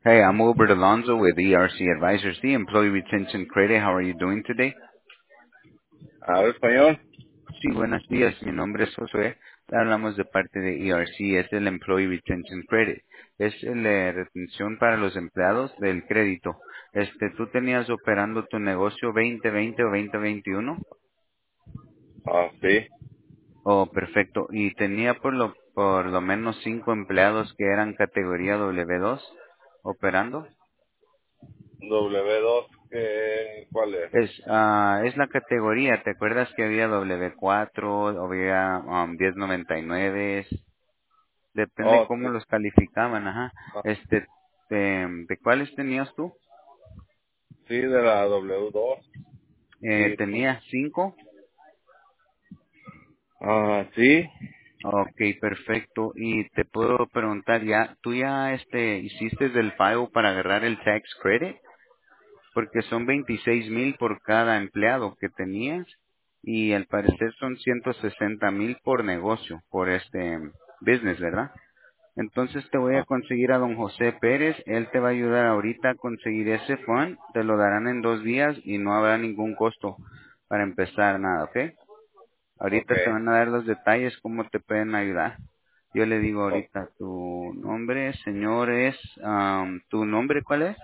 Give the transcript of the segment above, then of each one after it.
Hey, I'm Wilbert Alonso with ERC Advisors, the Employee Retention Credit. How are you doing today? ¿Habla español? Sí, buenos días. Mi nombre es Josué. Le hablamos de parte de ERC, es el Employee Retention Credit. Es la retención para los empleados del crédito. ¿Tú tenías operando tu negocio 2020 o 2021? Ah, sí. Oh, perfecto. ¿Y tenía por lo menos 5 empleados que eran categoría W2 operando? W2, ¿cuál es? Es la categoría. ¿Te acuerdas que había W4, había 1099? Depende Oh, cómo sí. los calificaban, ajá. Ah, ¿De cuáles tenías tú? sí, de la W2. Sí. ¿Tenía 5? Ah, sí. Ok, perfecto. Y te puedo preguntar, ¿tú ya hiciste el pago para agarrar el tax credit? Porque son 26,000 por cada empleado que tenías y al parecer son 160,000 por negocio, por business, ¿verdad? Entonces te voy a Ah, conseguir a don José Pérez, él te va a ayudar ahorita a conseguir ese fund, te lo darán en 2 días y no habrá ningún costo para empezar nada, ¿ok? ok. Ahorita te van a dar los detalles, cómo te pueden ayudar. Yo le digo Oh, ahorita tu nombre, señor, ¿tu nombre cuál es?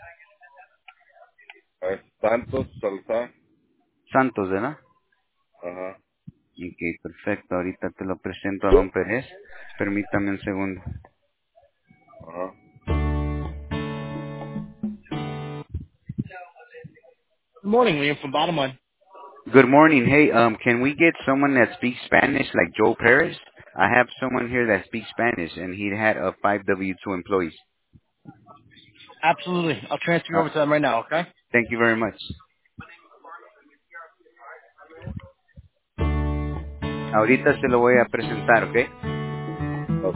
es Santos Salazar. Santos, ¿verdad? Ajá, Ok, perfecto. Ahorita te lo presento a don Pérez. Permítame un segundo. ajá. Good morning, Liam from Bottom Line. Good morning. Hey, can we get someone that speaks Spanish like Joe Perez? I have someone here that speaks Spanish, and he had 5 W2 employees. Absolutely. I'll transfer you over to them right now, okay? Thank you very much. Ahorita se lo voy a presentar, ¿ok? Oh,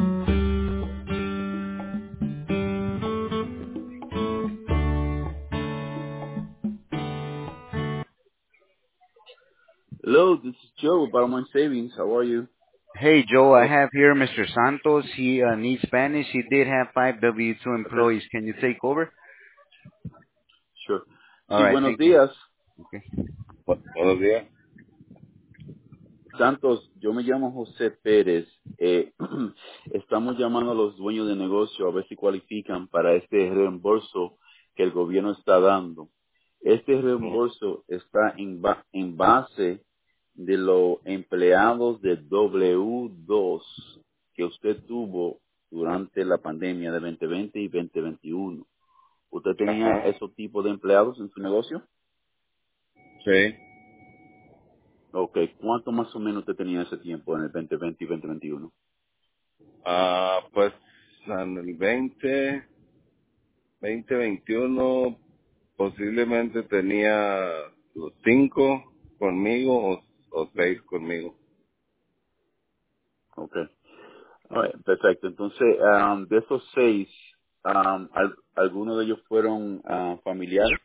Hello, this is Joe with Bottom Line Savings. How are you? Hey, Joe, I oh, have here Mr. Santos. He needs Spanish. He did have 5 W2 Okay, employees. Can you take over? sure. All Sí, right, buenos thank you. días. Okay. buenos días. Santos, yo me llamo José Pérez. Estamos llamando a los dueños de negocio a ver si cualifican para este reembolso que el gobierno está dando. Este Mm, reembolso está en base de los empleados de W2 que usted tuvo durante la pandemia de 2020 y 2021. ¿Usted tenía Ajá, esos tipos de empleados en su negocio? sí. Ok, ¿cuánto más o menos usted tenía ese tiempo en el 2020 y 2021? Pues en el 2021 posiblemente tenía los 5 conmigo o 6 conmigo. Ok, alright, perfecto. Entonces, de esos 6, ¿algunos de ellos fueron familiares?